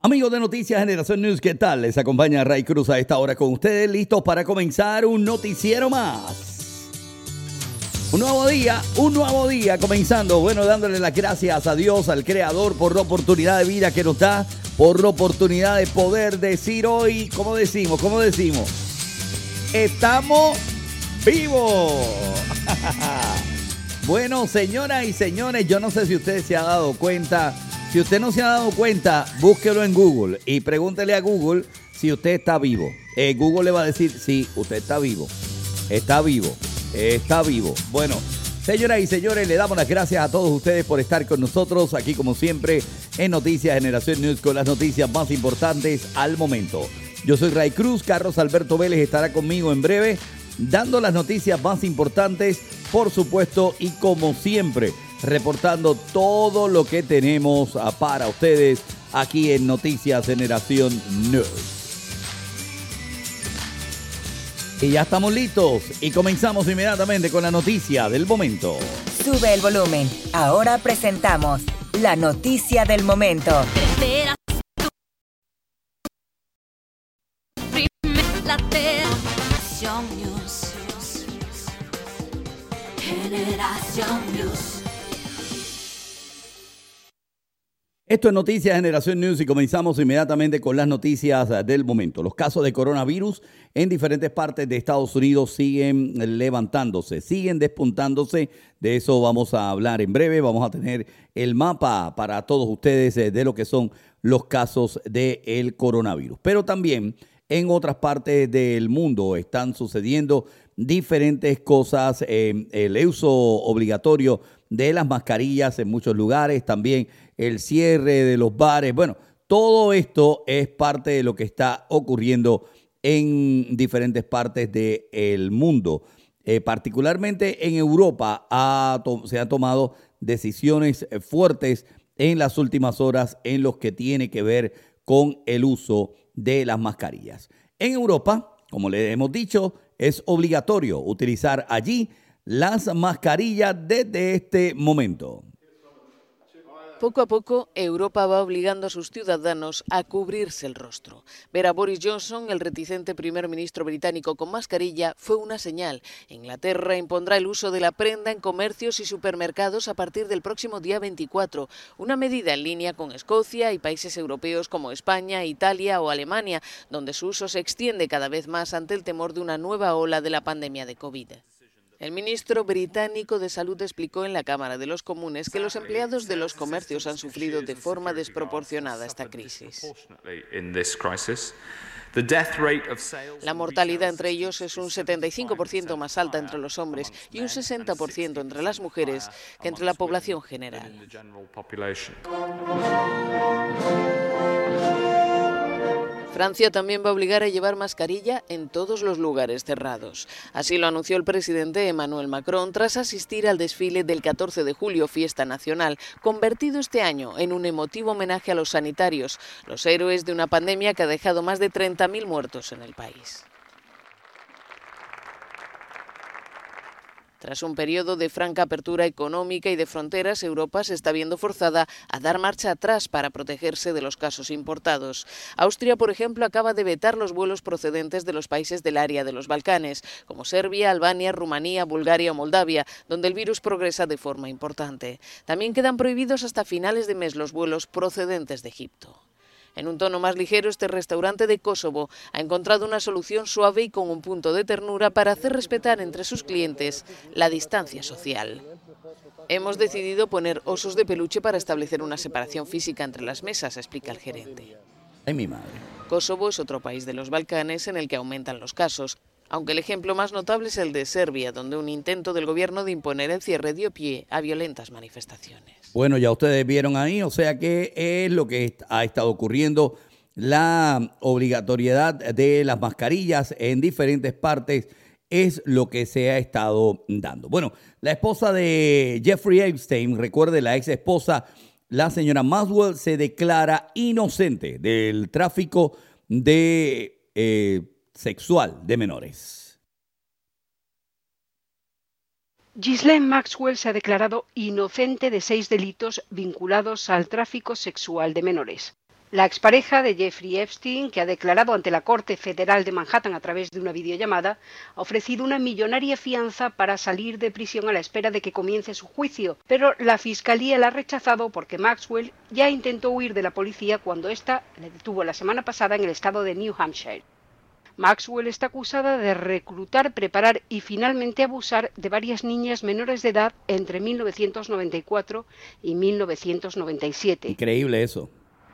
Amigos de Noticias Generación News, ¿qué tal? Les acompaña Ray Cruz a esta hora con ustedes, listos para comenzar un noticiero más. Un nuevo día comenzando, bueno, dándole las gracias a Dios, al Creador, por la oportunidad de vida que nos da, por la oportunidad de poder decir hoy, ¿cómo decimos? ¡Estamos vivos! Bueno, señoras y señores, yo no sé si usted se ha dado cuenta. Si usted no se ha dado cuenta, búsquelo en Google y pregúntele a Google si usted está vivo. Google le va a decir, sí, usted está vivo. Está vivo. Bueno, señoras y señores, le damos las gracias a todos ustedes por estar con nosotros aquí, como siempre, en Noticias Generación News, con las noticias más importantes al momento. Yo soy Ray Cruz, Carlos Alberto Vélez estará conmigo en breve, dando las noticias más importantes, por supuesto, y como siempre, reportando todo lo que tenemos para ustedes aquí en Noticias Generación News. Y ya estamos listos y comenzamos inmediatamente con la noticia del momento. Sube el volumen. Ahora presentamos la noticia del momento. Generación News. Esto es Noticias Generación News y comenzamos inmediatamente con las noticias del momento. Los casos de coronavirus en diferentes partes de Estados Unidos siguen levantándose, siguen despuntándose. De eso vamos a hablar en breve. Vamos a tener el mapa para todos ustedes de lo que son los casos del coronavirus. Pero también en otras partes del mundo están sucediendo diferentes cosas. El uso obligatorio de las mascarillas en muchos lugares, también el cierre de los bares. Bueno, todo esto es parte de lo que está ocurriendo en diferentes partes del mundo. Particularmente en Europa se han tomado decisiones fuertes en las últimas horas en los que tiene que ver con el uso de las mascarillas. En Europa, como le hemos dicho, es obligatorio utilizar allí las mascarillas desde este momento. Poco a poco, Europa va obligando a sus ciudadanos a cubrirse el rostro. Ver a Boris Johnson, el reticente primer ministro británico, con mascarilla fue una señal. Inglaterra impondrá el uso de la prenda en comercios y supermercados a partir del próximo día 24, una medida en línea con Escocia y países europeos como España, Italia o Alemania, donde su uso se extiende cada vez más ante el temor de una nueva ola de la pandemia de COVID. El ministro británico de Salud explicó en la Cámara de los Comunes que los empleados de los comercios han sufrido de forma desproporcionada esta crisis. La mortalidad entre ellos es un 75% más alta entre los hombres y un 60% entre las mujeres que entre la población general. Francia también va a obligar a llevar mascarilla en todos los lugares cerrados. Así lo anunció el presidente Emmanuel Macron tras asistir al desfile del 14 de julio, fiesta nacional, convertido este año en un emotivo homenaje a los sanitarios, los héroes de una pandemia que ha dejado más de 30.000 muertos en el país. Tras un periodo de franca apertura económica y de fronteras, Europa se está viendo forzada a dar marcha atrás para protegerse de los casos importados. Austria, por ejemplo, acaba de vetar los vuelos procedentes de los países del área de los Balcanes, como Serbia, Albania, Rumanía, Bulgaria o Moldavia, donde el virus progresa de forma importante. También quedan prohibidos hasta finales de mes los vuelos procedentes de Egipto. En un tono más ligero, este restaurante de Kosovo ha encontrado una solución suave y con un punto de ternura para hacer respetar entre sus clientes la distancia social. Hemos decidido poner osos de peluche para establecer una separación física entre las mesas, explica el gerente. ¡Ay, mi madre! Kosovo es otro país de los Balcanes en el que aumentan los casos, aunque el ejemplo más notable es el de Serbia, donde un intento del gobierno de imponer el cierre dio pie a violentas manifestaciones. Bueno, ya ustedes vieron ahí, o sea que es lo que ha estado ocurriendo, la obligatoriedad de las mascarillas en diferentes partes es lo que se ha estado dando. Bueno, la esposa de Jeffrey Epstein, recuerde, la ex esposa, la señora Maxwell, se declara inocente del tráfico de sexual de menores. Ghislaine Maxwell se ha declarado inocente de 6 delitos vinculados al tráfico sexual de menores. La expareja de Jeffrey Epstein, que ha declarado ante la Corte Federal de Manhattan a través de una videollamada, ha ofrecido una millonaria fianza para salir de prisión a la espera de que comience su juicio, pero la Fiscalía la ha rechazado porque Maxwell ya intentó huir de la policía cuando ésta le detuvo la semana pasada en el estado de New Hampshire. Maxwell está acusada de reclutar, preparar y finalmente abusar de varias niñas menores de edad entre 1994 y 1997. Increíble eso.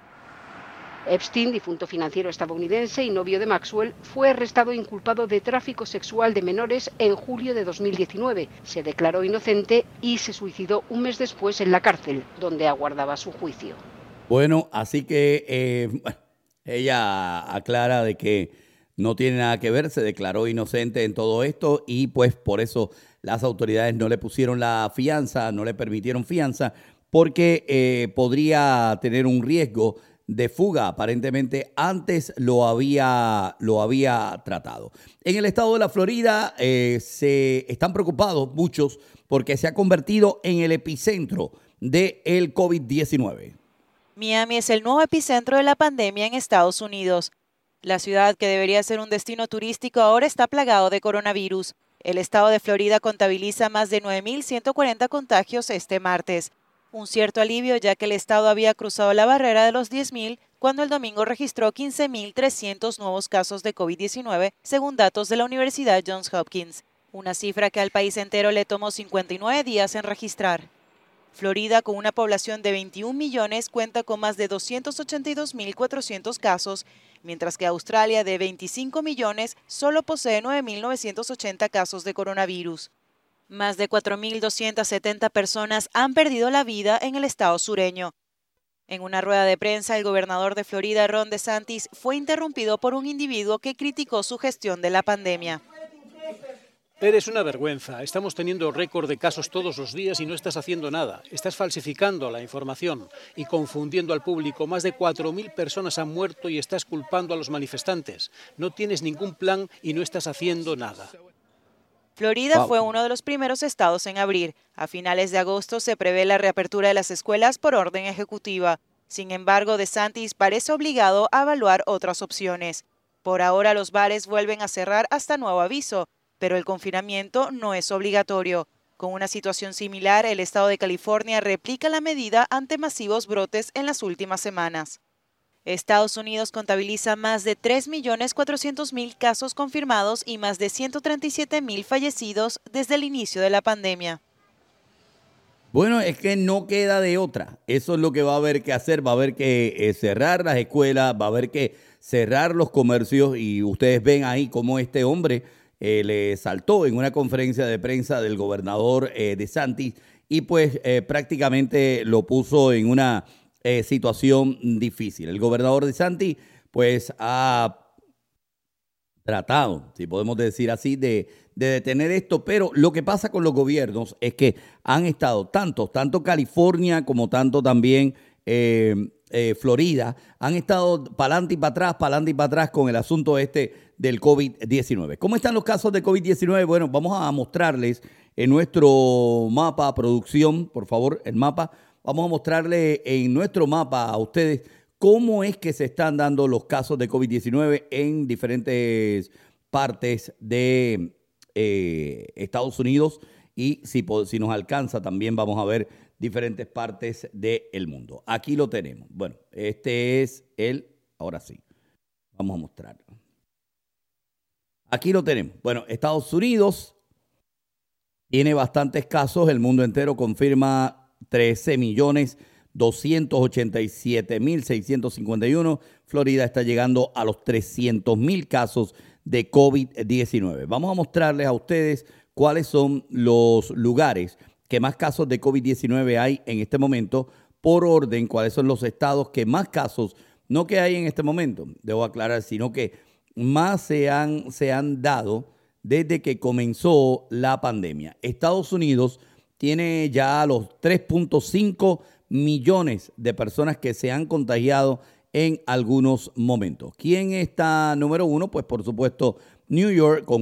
Epstein, difunto financiero estadounidense y novio de Maxwell, fue arrestado e inculpado de tráfico sexual de menores en julio de 2019. Se declaró inocente y se suicidó un mes después en la cárcel, donde aguardaba su juicio. Bueno, así que ella aclara de que no tiene nada que ver, se declaró inocente en todo esto y pues por eso las autoridades no le pusieron la fianza, no le permitieron fianza, porque podría tener un riesgo de fuga. Aparentemente antes lo había tratado. En el estado de la Florida se están preocupados muchos porque se ha convertido en el epicentro del COVID-19. Miami es el nuevo epicentro de la pandemia en Estados Unidos. La ciudad, que debería ser un destino turístico, ahora está plagado de coronavirus. El estado de Florida contabiliza más de 9.140 contagios este martes. Un cierto alivio, ya que el estado había cruzado la barrera de los 10.000 cuando el domingo registró 15.300 nuevos casos de COVID-19, según datos de la Universidad Johns Hopkins, una cifra que al país entero le tomó 59 días en registrar. Florida, con una población de 21 millones, cuenta con más de 282.400 casos, mientras que Australia, de 25 millones, solo posee 9.980 casos de coronavirus. Más de 4.270 personas han perdido la vida en el estado sureño. En una rueda de prensa, el gobernador de Florida, Ron DeSantis, fue interrumpido por un individuo que criticó su gestión de la pandemia. Eres una vergüenza. Estamos teniendo récord de casos todos los días y no estás haciendo nada. Estás falsificando la información y confundiendo al público. Más de 4.000 personas han muerto y estás culpando a los manifestantes. No tienes ningún plan y no estás haciendo nada. Florida fue uno de los primeros estados en abrir. A finales de agosto se prevé la reapertura de las escuelas por orden ejecutiva. Sin embargo, DeSantis parece obligado a evaluar otras opciones. Por ahora, los bares vuelven a cerrar hasta nuevo aviso, pero el confinamiento no es obligatorio. Con una situación similar, el estado de California replica la medida ante masivos brotes en las últimas semanas. Estados Unidos contabiliza más de 3.400.000 casos confirmados y más de 137.000 fallecidos desde el inicio de la pandemia. Bueno, es que no queda de otra. Eso es lo que va a haber que hacer. Va a haber que cerrar las escuelas, va a haber que cerrar los comercios y ustedes ven ahí cómo este hombre le saltó en una conferencia de prensa del gobernador DeSantis y pues prácticamente lo puso en una situación difícil. El gobernador DeSantis pues ha tratado, si podemos decir así, de detener esto, pero lo que pasa con los gobiernos es que han estado tanto California como tanto también Florida, han estado para adelante y para atrás con el asunto del COVID-19. ¿Cómo están los casos de COVID-19? Bueno, vamos a mostrarles en nuestro mapa, producción, por favor, el mapa. Vamos a mostrarle en nuestro mapa a ustedes cómo es que se están dando los casos de COVID-19 en diferentes partes de Estados Unidos y si nos alcanza también vamos a ver diferentes partes del mundo. Aquí lo tenemos. Bueno, este es ahora sí, vamos a mostrarlo. Aquí lo tenemos. Bueno, Estados Unidos tiene bastantes casos, el mundo entero confirma 13.287.651. Florida está llegando a los 300.000 casos de COVID-19. Vamos a mostrarles a ustedes cuáles son los lugares que más casos de COVID-19 hay en este momento, por orden, cuáles son los estados que más casos, no que hay en este momento, debo aclarar, sino que más se han dado desde que comenzó la pandemia. Estados Unidos tiene ya los 3.5 millones de personas que se han contagiado en algunos momentos. ¿Quién está número uno? Pues por supuesto New York con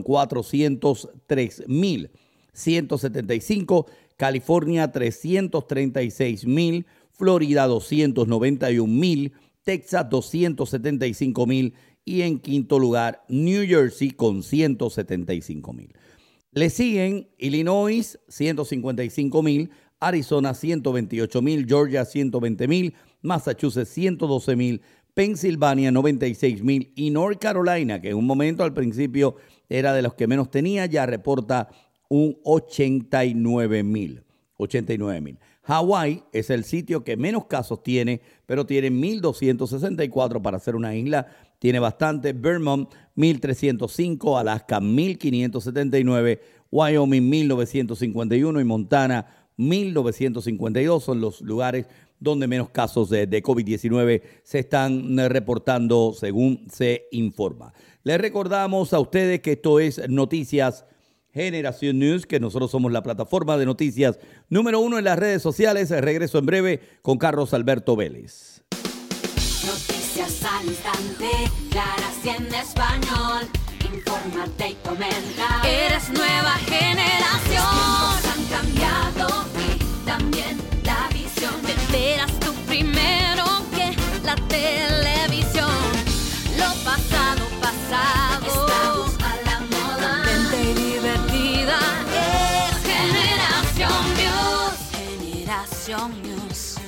403.175, California 336.000, Florida 291.000, Texas 275,000 y en quinto lugar New Jersey con 175,000. Le siguen Illinois 155,000, Arizona 128,000, Georgia 120,000, Massachusetts 112,000, Pensilvania 96,000 y North Carolina, que en un momento al principio era de los que menos tenía, ya reporta un 89,000. Hawái es el sitio que menos casos tiene, pero tiene 1,264 para ser una isla. Tiene bastante. Vermont 1,305, Alaska 1,579, Wyoming 1,951 y Montana 1,952 son los lugares donde menos casos de COVID-19 se están reportando según se informa. Les recordamos a ustedes que esto es Noticias Generación News, que nosotros somos la plataforma de noticias número 1 en las redes sociales. Regreso en breve con Carlos Alberto Vélez. Noticias al instante, claras y en español. Infórmate y comenta. Eres nueva generación. Los tiempos han cambiado y también la visión. Te enteras tú primero que la televisión. Lo pasado, pasado. Estamos a la moda. Contenta y divertida. Es Generación News. Generación News.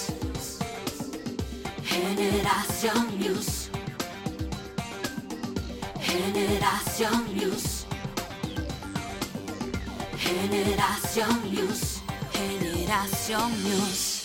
Generación News. Generación News. Generación News. Generación News.